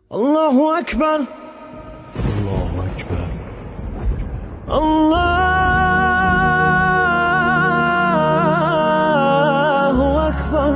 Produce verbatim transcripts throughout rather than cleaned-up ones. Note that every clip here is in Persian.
الله اکبر الله اکبر الله اکبر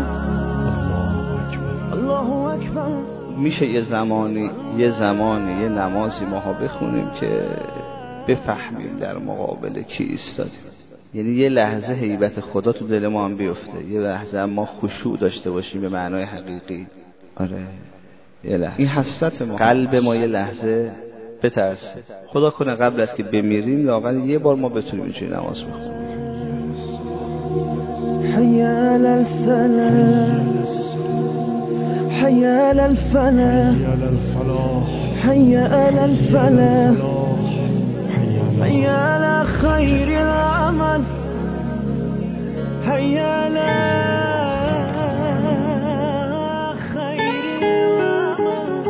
الله اکبر. میشه یه زمانی یه زمانی یه نمازی ماها بخونیم که بفهمیم در مقابل کی ایستادیم، یعنی یه لحظه هیبت خدا تو دل ما هم بیفته، یه لحظه ما خشوع داشته باشیم به معنای حقیقی. آره یه لحظه این حسرت ما، قلب ما یه لحظه بترسه. خدا کنه قبل از که بمیریم لااقل یه بار ما بتونیم اینجوری نماز بخونیم. حی علی الصلاة حی علی الفلاح حی علی الفلاح حی علی خیر العمل حی علی خیر العمل.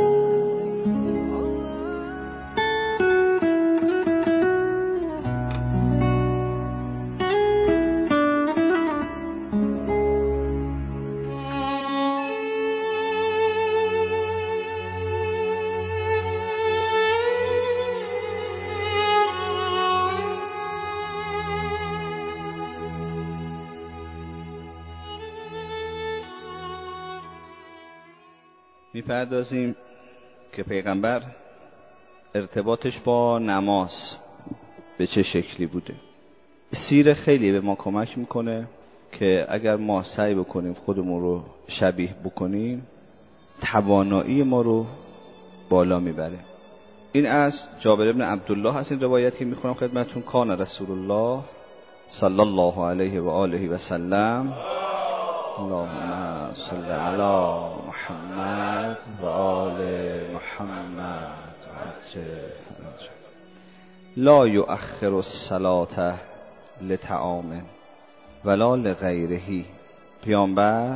میپردازیم که پیغمبر ارتباطش با نماز به چه شکلی بوده. سیر خیلی به ما کمک میکنه که اگر ما سعی بکنیم خودمون رو شبیه بکنیم توانایی ما رو بالا میبره. این از جابر بن عبدالله هست این روایت که میخونم خدمتتون. کان رسول الله صلی الله علیه و آله و سلم اللهم صل علی محمد و آل محمد لا یؤخر الصلاة لطعام ولا لغیره. پیامبر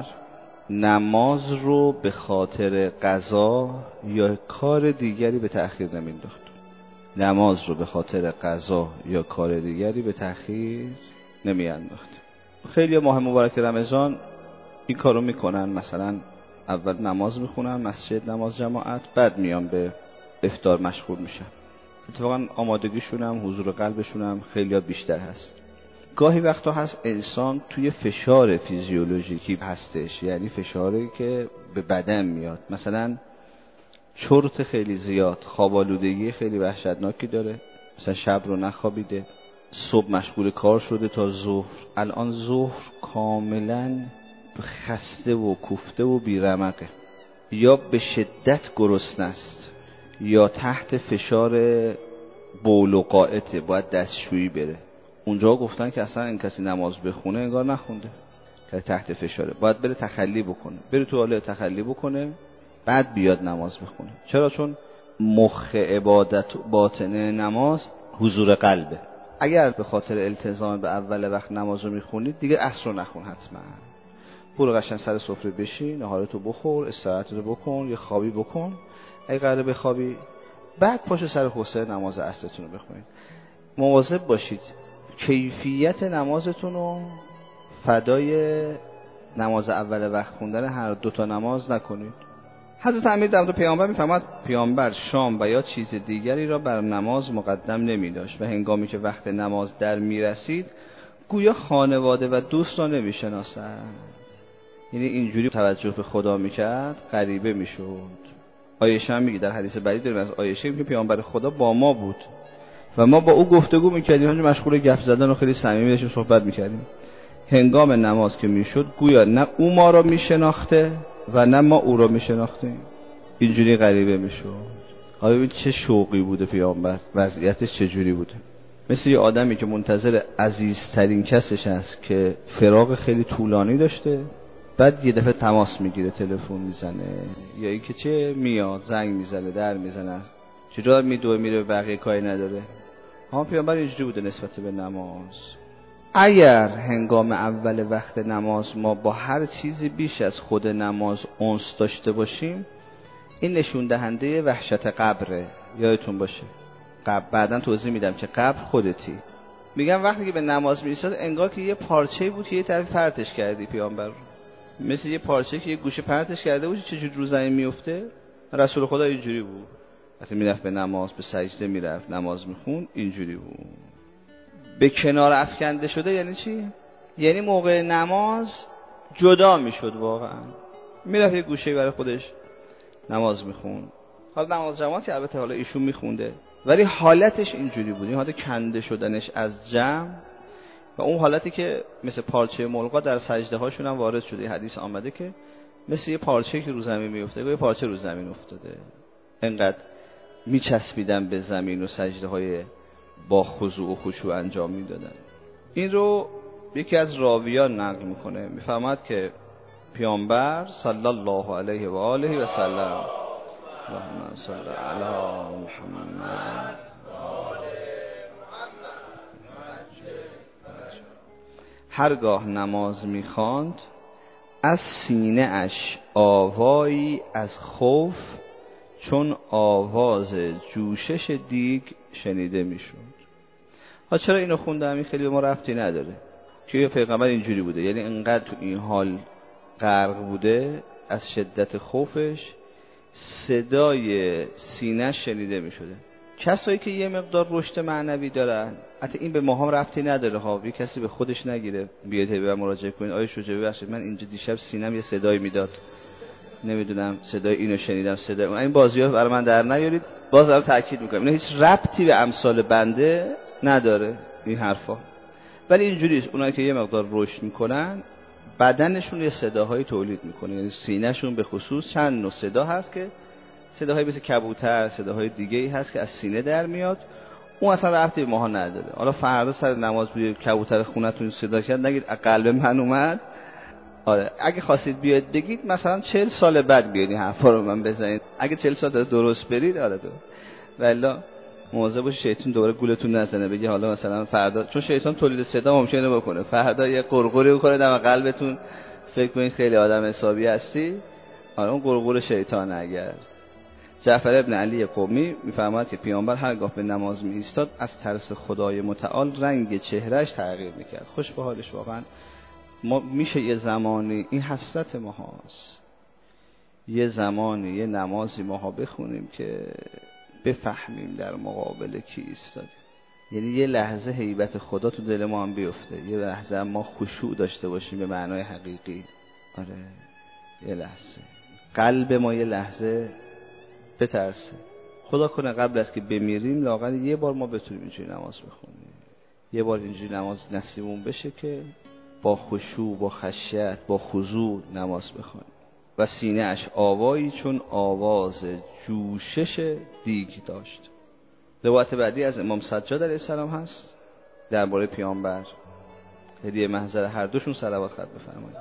نماز رو به خاطر غذا یا کار دیگری به تأخیر نمینداخت. نماز رو به خاطر غذا یا کار دیگری به تأخیر نمیانداخت. خیلی ماه مبارک رمضان این کارو میکنن، مثلا اول نماز میخونن مسجد، نماز جماعت، بعد میان به افطار مشغول میشن. اتفاقا آمادگیشون هم حضور قلبشون هم خیلی بیشتر هست. گاهی وقتا هست انسان توی فشار فیزیولوژیکی هستش، یعنی فشاری که به بدن میاد، مثلا چرت خیلی زیاد، خوابالودگی خیلی وحشتناکی داره، مثلا شب رو نخوابیده، صبح مشغول کار شده تا ظهر، الان ظهر کاملا خسته و کوفته و بیرمقه، یا به شدت گرسنه است یا تحت فشار بول و قاعته، باید دستشویی بره. اونجا گفتن که اصلا این کسی نماز بخونه انگار نخونده، که تحت فشاره، باید بره تخلی بکنه، بره توالت تخلی بکنه بعد بیاد نماز بخونه. چرا؟ چون مخ عبادت باطنه نماز حضور قلبه. اگر به خاطر التزام به اول وقت نماز رو میخونید دیگه عصر رو نخون، حتما برو قشنگ سر سفره بشین، نهارتو بخور، استراحتتو بکن، یه خوابی بکن اگه قراره بخوابی، بعد پاشو سر حوصله نماز عصرتون رو بخونید. مواظب باشید کیفیت نمازتون رو فدای نماز اول وقت خوندن هر دو تا نماز نکنید. حضرت امیر در مورد پیامبر میفرماد پیامبر شام و یا چیز دیگری را بر نماز مقدم نمی داشت و هنگامی که وقت نماز در می رسید گویا خانواده و دوست را نمی شناسد. یعنی اینجوری توجه به خدا میکرد غریبه میشد. عایشه هم میگه در حدیث بعدی داریم از عایشه میگه پیامبر خدا با ما بود و ما با او گفتگو میکردیم، همونجا مشغول گپ زدن و خیلی صمیمی داشتیم صحبت میکردیم. هنگام نماز که میشد گویا نه او ما را میشناخته و نه ما او را میشناختیم. اینجوری غریبه میشد. آیا ببین چه شوقی بوده پیامبر، وضعیتش چجوری بوده. مثل یه آدمی که منتظر عزیزترین کسش هست که فراق خیلی طولانی داشته، بعد یه دفعه تماس میگیره، تلفن میزنه یا اینکه چه میاد زنگ میزنه، در میزنه، چجور میدوه میره، بقیه کاری نداره. اما پیامبر اینجوری بوده نسبت به نماز. اگر هنگام اول وقت نماز ما با هر چیزی بیش از خود نماز انس داشته باشیم، این نشون دهنده وحشت قبره. یادتون باشه قبر، بعداً توضیح میدم که قبر خودتی. میگم وقتی که به نماز میایستاد انگار که یه پارچه‌ای بود که یه طرف پرتش کردی پیامبر رو، مثل یه پارچه که یه گوشه پرتش کرده باشی، چجور رو زمین میفته رسول خدا اینجوری بود، وقتی میرفت به نماز، به سجده میرفت، نماز میخون، اینجوری بود. به کنار افکنده شده یعنی چی؟ یعنی موقع نماز جدا میشد، واقعا میرفت یه گوشه برای خودش نماز میخون. حالا نماز جماعتی البته حالا ایشون میخونده، ولی حالتش اینجوری بود، این حالت کنده شدنش از جمع و اون حالتی که مثل پارچه ملقا در سجده هاشون هم وارد شده. حدیث آمده که مثل یه پارچه که رو زمین میفته، یه پارچه رو زمین افتاده، انقدر میچسبیدن به زمین و سجده های با خضوع و خشوع انجام میدادن. این رو یکی از راویان نقل میکنه، میفهمد که پیامبر صلی الله علیه و آله و سلم، اللهم صل علی محمد، هرگاه نماز میخواند از سینه اش آوایی از خوف چون آواز جوشش دیگ شنیده میشد. ها چرا اینو خوندم؟ این خیلی به ما ربطی نداره که پیغمبر اینجوری بوده، یعنی انقدر تو این حال غرق بوده از شدت خوفش صدای سینه‌اش شنیده میشده. کسایی که یه مقدار رشد معنوی دارن، حتی این به ما هم ربطی نداره ها، یه کسی به خودش نگیره بیاد به مراجعه کنید، آیه شجاعی ببخشید من اینجا دیشب سینم یه صدایی میداد، نمیدونم صدای اینو شنیدم، صدای اون، این بازی‌ها برای من در نیارید. باز دارم تاکید میکنم اینا هیچ ربطی به امثال بنده نداره این حرفا، ولی اینجوریه اونایی که یه مقدار رشد میکنن بدنشون یه صداهایی تولید میکنه، یعنی سینه‌شون به خصوص چند نوع صدا هست که صداهایی مثل کبوتر، صداهای دیگه‌ای هست که از سینه در میاد، اون اصلا ربطی به ماها نداره. حالا فردا سر نماز بیاد کبوتر خونتون صدا کرد نگید قلب من اومد. آره اگه خواستید بیاد بگید مثلا چهل سال بعد بیاد این حرفا رو من بزنید، اگه چهل سال درست برید آره تو، والله مواظب باشید شیطان دوباره گولتون نزنه بگه حالا مثلا فردا، چون شیطان تولید صدا ممکنه بکنه، فردا یه قرقری بکنه دم قلبتون فکر کنید خیلی آدم حسابی هستی. آره اون قرقر شیطان. اگر جعفر ابن علی قمی میفرماید که پیامبر هرگاه به نماز می ایستاد از ترس خدای متعال رنگ چهرهش تغییر میکرد. خوش به حالش. واقعا ما میشه یه زمانی، این حسرت ما هاست، یه زمانی یه نمازی ماها بخونیم که بفهمیم در مقابل کی ایستادیم، یعنی یه لحظه هیبت خدا تو دل ما هم بیفته، یه لحظه ما خشوع داشته باشیم به معنای حقیقی. آره یه لحظه قلب ما یه لحظه بترسه. خدا کنه قبل از که بمیریم لااقل یه بار ما بتونیم اینجوری نماز بخونیم، یه بار اینجوری نماز نصیبمون بشه که با خشوع، با خشیت، با خضوع نماز بخونیم. و سینه اش آوایی چون آواز جوشش دیگ داشت. روایت بعدی از امام سجاد علیه السلام هست درباره پیامبر، هدیه محضر هر دوشون صلوات خط بفرمایید.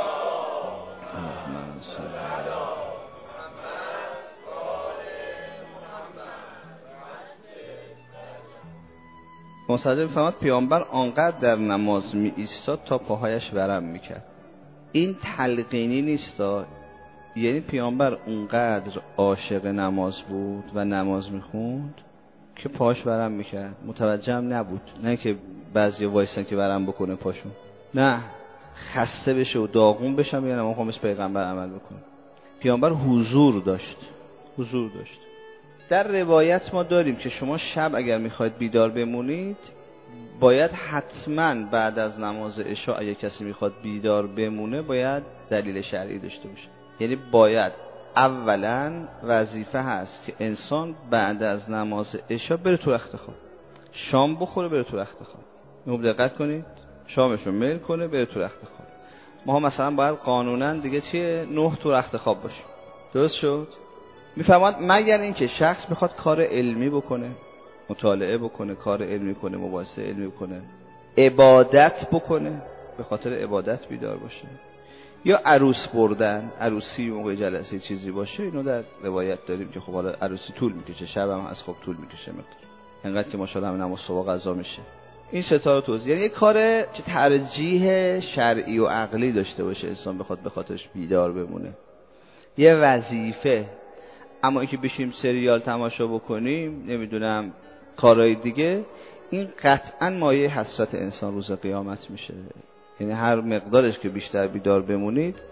مصدق می‌فرماد پیامبر آنقدر در نماز می ایستاد تا پاهایش ورم میکرد. این تلقینی نیستا، یعنی پیامبر اونقدر عاشق نماز بود و نماز میخوند که پاش ورم میکرد، متوجه هم نبود، نه که بعضی وایسن که ورم بکنه پاشون، نه خسته بشه و داغون بشم یا نماز مثل پیغمبر عمل بکنه. پیامبر حضور داشت، حضور داشت. در روایت ما داریم که شما شب اگر میخواید بیدار بمونید باید حتما بعد از نماز عشاء اگه کسی میخواد بیدار بمونه باید دلیل شرعی داشته باشه، یعنی باید اولا وظیفه هست که انسان بعد از نماز عشاء بره تو رخت خواب، شام بخوره بره تو رخت خواب. اینو دقت کنید، شامشو میل کنه بره تو رخت خواب. ما هم مثلا باید قانونا دیگه چیه نه تو رخت خواب باشیم. درست شد؟ میفهمد مگر اینکه شخص بخواد کار علمی بکنه، مطالعه بکنه، کار علمی کنه، مباحثه علمی بکنه، عبادت بکنه، به خاطر عبادت بیدار باشه، یا عروس بردن، عروسی موقع جلسه چیزی باشه. اینو در روایت داریم که خب حالا عروسی طول میکشه، شب هم از خواب طول میکشه مقدار، انقدر که ماشاءالله هم نماز صبح قضا میشه. این ستا رو توضیح، یعنی یه کار که ترجیح شرعی و عقلی داشته باشه انسان بخواد به خاطرش بیدار بمونه، یه وظیفه. اما اینکه بشیم سریال تماشا بکنیم، نمیدونم کارهای دیگه، این قطعا مایه حسرت انسان روز قیامت میشه. یعنی هر مقدارش که بیشتر بیدار بمونید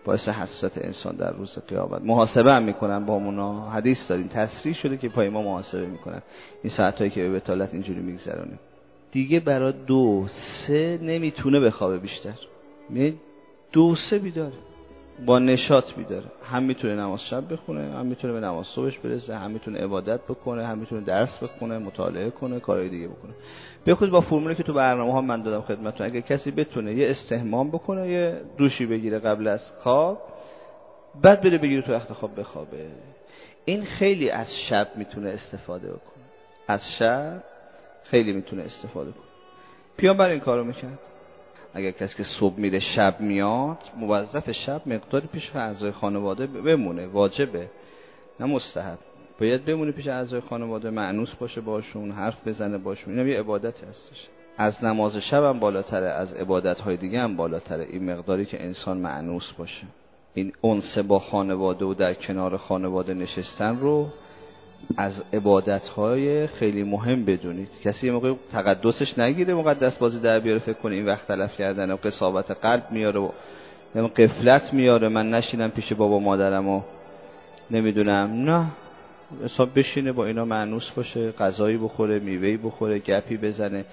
باعث حسرت انسان در روز قیامت. محاسبه هم میکنن با اونا، حدیث داریم تصریح شده که پای ما محاسبه میکنن این ساعتایی که به بتالت اینجوری میگذرونیم. دیگه برای دو سه نمیتونه بخوابه بیشتر، می دو سه بیداره، با نشاط بیداره، هم میتونه نماز شب بخونه، هم میتونه به نماز صبحش برسه، هم میتونه عبادت بکنه، هم میتونه درس بخونه، مطالعه کنه، کارهای دیگه بکنه. بخود با فرمولی که تو برنامه ها من دادم خدمتتون، اگه کسی بتونه یه استحمام بکنه، یه دوشی بگیره قبل از خواب، بعد بره بگیره تو وقت خواب بخوابه، این خیلی از شب میتونه استفاده بکنه، از شب خیلی میتونه استفاده کنه. پیامبر این کارو میکنه. اگر کسی که صبح میره شب میاد، موظف شب مقداری پیش اعضای خانواده بمونه، واجبه نه مستحب، باید بمونه پیش اعضای خانواده، مأنوس باشه باشون، حرف بزنه باشون. اینا یه عبادتی هستش، از نماز شب هم بالاتره، از عبادت‌های دیگه هم بالاتره این مقداری که انسان مأنوس باشه. این انس با خانواده و در کنار خانواده نشستن رو از عبادت‌های خیلی مهم بدونید. کسی یه موقع تقدسش نگیره، مقدس بازی در بیاره، فکر کنه این وقت تلف کردن و قساوت قلب میاره و یا غفلت میاره، من نشینم پیش بابا مادرم و نمیدونم. نه، حساب بشینه با اینا مأنوس باشه، غذایی بخوره، میوه‌ای بخوره، گپی بزنه.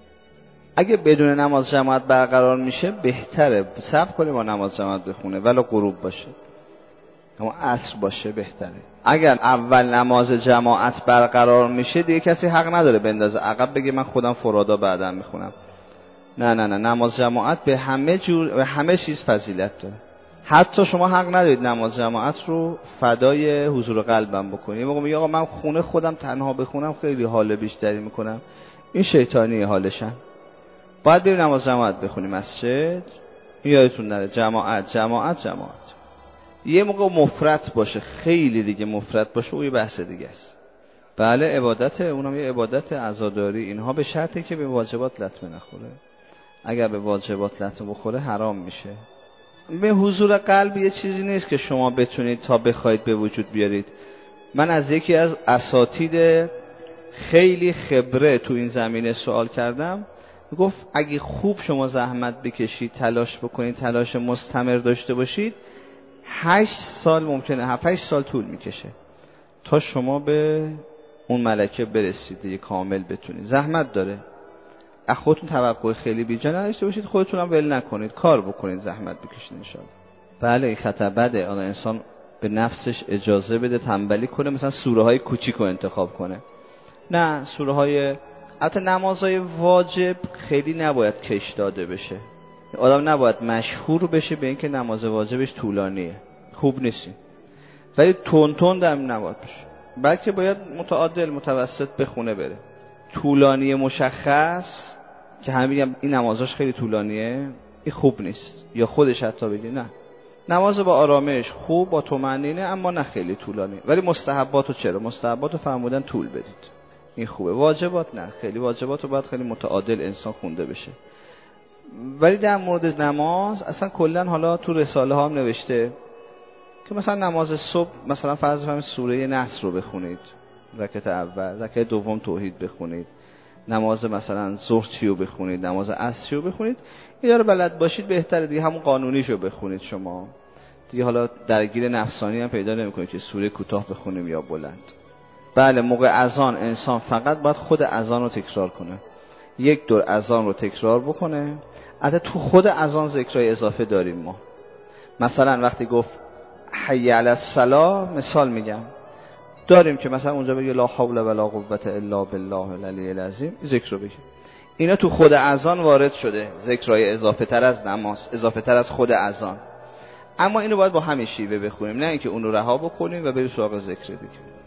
اگه بدون نماز جماعت برقرار میشه بهتره، صبر کنه با نماز جماعت بخونه ولو غروب باشه، اما عصر باشه بهتره. اگر اول نماز جماعت برقرار میشه دیگه کسی حق نداره بندازه عقب بگه من خودم فرادا بعدم میخونم. نه نه نه، نماز جماعت به همه جور به همه چیز فضیلت داره. حتی شما حق ندارید نماز جماعت رو فدای حضور قلبم بکنید. موقع میگه آقا من خونه خودم تنها بخونم خیلی حال بیشتری میکنم، این شیطانی حالشم. باید بریم نماز جماعت بخونیم مسجد. یادتون نره جماعت جماعت جماعت. یه موقع مفرط باشه، خیلی دیگه مفرط باشه، اون یه بحث دیگه است. بله عبادت، اونم یه عبادت عزاداری، اینها به شرطی که به واجبات لطمه نخوره. اگر به واجبات لطمه بخوره حرام میشه. به حضور قلب یه چیزی نیست که شما بتونید تا بخواید به وجود بیارید. من از یکی از اساتید خیلی خبره تو این زمینه سوال کردم، گفت اگه خوب شما زحمت بکشید، تلاش بکنید، تلاش مستمر داشته باشید، هشت سال ممکنه، هفت هشت سال طول میکشه تا شما به اون ملکه برسید، دیگه کامل بتونید. زحمت داره، از خودتون توقع خیلی بیجا نداشته باشید، خودتون هم ول نکنید، کار بکنید، زحمت بکشید انشاءالله. بله این خطر بده، آن انسان به نفسش اجازه بده تنبلی کنه، مثلا سوره های کوچیک رو انتخاب کنه. نه، سوره های البته نمازهای واجب خیلی نباید کش داده بشه. آدم نباید مشهور بشه به اینکه نماز واجبش طولانیه، خوب نیستی. ولی تون تون هم نباید بشه، بلکه باید متعادل متوسط بخونه بره. طولانی مشخص که همه میگن این نمازاش خیلی طولانیه، این خوب نیست. یا خودش حتی بگه نه، نماز با آرامش خوب، با طمأنینه، اما نه خیلی طولانی. ولی مستحباتو چرا؟ مستحباتو فرمودن طول بدید، این خوبه. واجبات نه، خیلی واجباتو باید خیلی متعادل انسان خونده بشه. ولی در مورد نماز اصلا کلا حالا تو رساله ها هم نوشته که مثلا نماز صبح مثلا فرض کنید سوره نصر رو بخونید رکعت اول، رکعت دوم توحید بخونید، نماز مثلا ظهر چیو بخونید، نماز عصر چیو بخونید. اینا رو بلد باشید بهتره دیگه، همون قانونیشو بخونید شما دیگه. حالا درگیر نفسانی هم پیدا نمی‌کنید که سوره کوتاه بخونیم یا بلند. بله موقع اذان انسان فقط باید خود اذان رو تکرار کنه، یک دور اذان رو تکرار بکنه. البته تو خود اذان ذکرای اضافه داریم ما، مثلا وقتی گفت حی علی الصلاة، مثال میگم، داریم که مثلا اونجا بگه لا حول ولا قوة الا بالله العلی العظیم، ذکر رو بگه. اینا تو خود اذان وارد شده، ذکرای اضافه تر از نماز، اضافه تر از خود اذان. اما اینو باید با همین شیوه بخونیم، نه اینکه اون رو رها بکنیم و بریم سراغ ذکر دیگه.